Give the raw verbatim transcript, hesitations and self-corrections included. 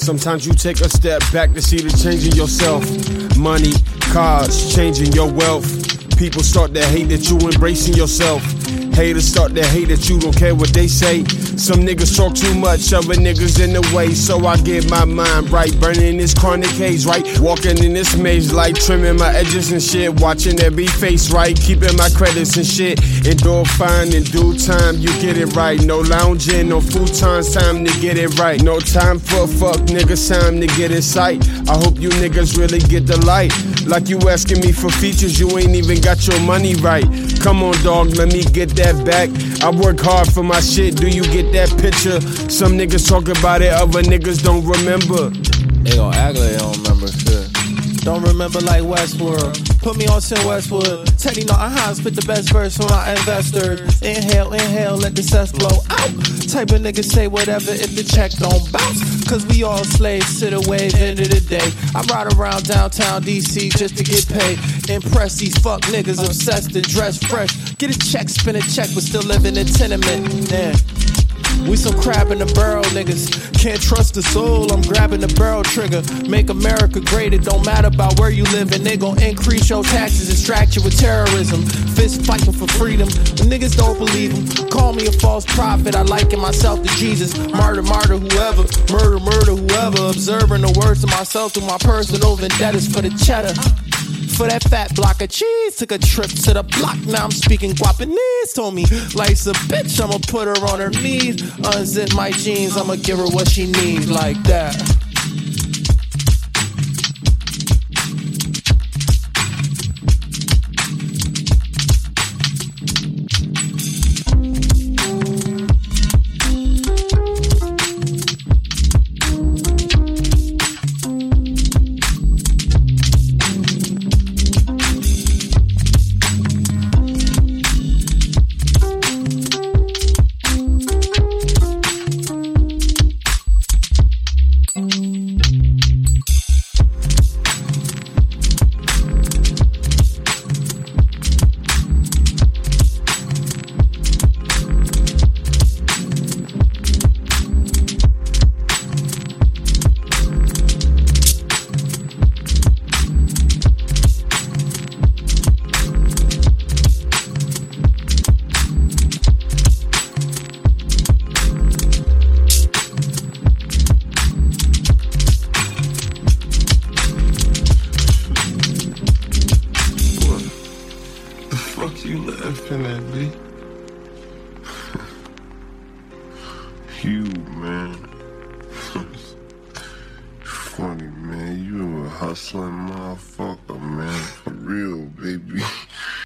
Sometimes you take a step back to see the change in yourself. Money, cars, changing your wealth. People start to hate that you embracing yourself. Haters start to hate that you don't care what they say. Some niggas talk too much, other niggas in the way. So I get my mind right, burning this chronic haze, right? Walking in this maze, like trimming my edges and shit. Watching every face, right? Keeping my credits and shit. Endure fine in due time, you get it right. No lounging, no futons, time to get it right. No time for fuck niggas, time to get in sight. I hope you niggas really get the light. Like you asking me for features, you ain't even got your money right. Come on dog, let me get that back. I work hard for my shit, do you get that picture? Some niggas talk about it, other niggas don't remember. They gon' act like they don't remember shit. Don't remember like Westworld. Put me on Sin Westwood. Teddy Norton Hines spit the best verse for my investors. Inhale, inhale, let the cess blow out. Type of niggas say whatever if the check don't bounce. Cause we all slaves to the wave, end of the day. I ride around downtown D C just to get paid. Impress these fuck niggas obsessed and dress fresh. Get a check, spin a check, but still living in tenement. Yeah. We some crab in the barrel niggas. Can't trust the soul, I'm grabbing the barrel trigger. Make America great, it don't matter about where you live. And they gon' increase your taxes, distract you with terrorism. Fist fighting for freedom, the niggas don't believe them. Call me a false prophet, I liken myself to Jesus. Martyr, martyr, whoever, murder, murder, whoever. Observing the words of myself through my personal vendettas for the cheddar. For that fat block of cheese, took a trip to the block. Now I'm speaking Guapanese. Told me, life's a bitch, I'ma put her on her knees. Unzip my jeans, I'ma give her what she needs, like that. You, man. Funny, man. You a hustling motherfucker, man. For real, baby.